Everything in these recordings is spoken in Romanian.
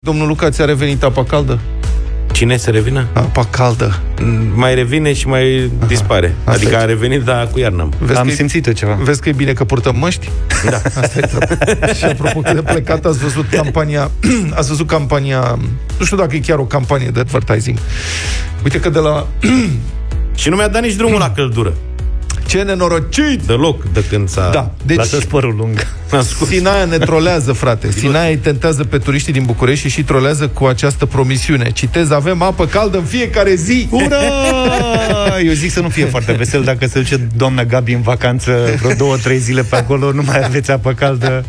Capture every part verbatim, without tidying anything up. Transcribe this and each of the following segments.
Domnul Luca, ți-a revenit apa caldă? Cine se revină? Apa caldă. Mai revine și mai Aha. dispare. Asta adică a revenit, dar cu iarnă. Am simțit-o ceva. Vezi că e bine că purtăm măști? Da. Asta e tot. Și apropo că de plecat, ați văzut campania, ați văzut campania, nu știu dacă e chiar o campanie de advertising. Uite că de la... Și nu mi-a dat nici drumul la căldură. Ce nenorocit! Deloc, de când s-a... Da, deci... Lasă-ți părul lung. Sinaia ne trolează, frate. Sinaia îi tentează pe turiștii din București și și trolează cu această promisiune. Citez, avem apă caldă în fiecare zi. Ura! Eu zic să nu fie foarte vesel dacă se duce doamna Gabi în vacanță vreo două, trei zile pe acolo, nu mai aveți apă caldă.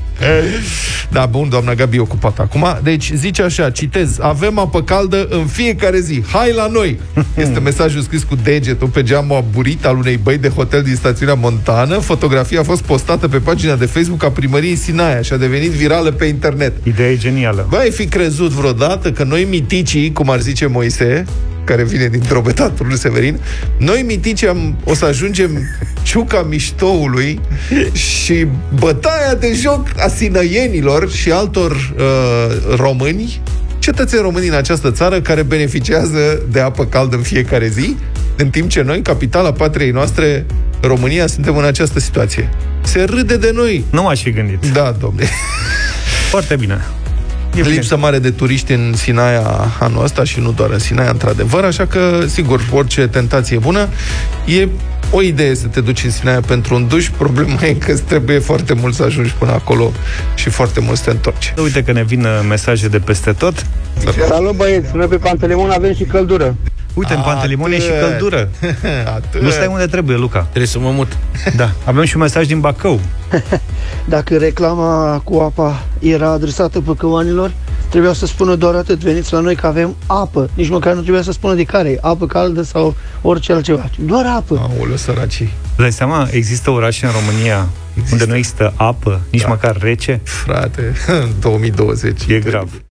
Da, bun, doamna Gabi e ocupată acum. Deci zice așa, citez, avem apă caldă în fiecare zi. Hai la noi! Este mesajul scris cu degetul pe geamul aburit al unei băi de hotel din stațiunea Montană. Fotografia a fost postată pe pagina de Facebook a primăriei Sinaia și a devenit virală pe internet. Ideea e genială. Băi, ai fi crezut vreodată că noi miticii, cum ar zice Moise, care vine din drobetatul lui Severin, noi miticii am, o să ajungem ciuca miștoului și bătaia de joc a sinăienilor și altor uh, români, cetățeni români în această țară care beneficiază de apă caldă în fiecare zi, în timp ce noi, capitala patriei noastre, România, suntem în această situație. Se râde de noi. Nu m-aș fi gândit. Da, domnule. Foarte bine. E lipsă mare de turiști în Sinaia anul ăsta și nu doar în Sinaia, într-adevăr, așa că, sigur, orice tentație e bună. E o idee să te duci în Sinaia pentru un duș, problema e că îți trebuie foarte mult să ajungi până acolo și foarte mult să te întorci. Uite că ne vin mesaje de peste tot. Salut, băieți, noi pe Pantelimon avem și căldură. Uite, în Pantelimon e și căldură. Atât. Nu stai unde trebuie, Luca. Trebuie să mă mut. Da, avem și un mesaj din Bacău. Dacă reclama cu apa era adresată păcăuanilor, trebuia să spună doar atât, veniți la noi că avem apă. Nici măcar nu trebuia să spună de care e, apă caldă sau orice altceva. Doar apă. Aoleu, săracii. Dai seama, există orașe în România există. unde nu există apă, nici da. măcar rece? Frate, în două mii douăzeci. E grav.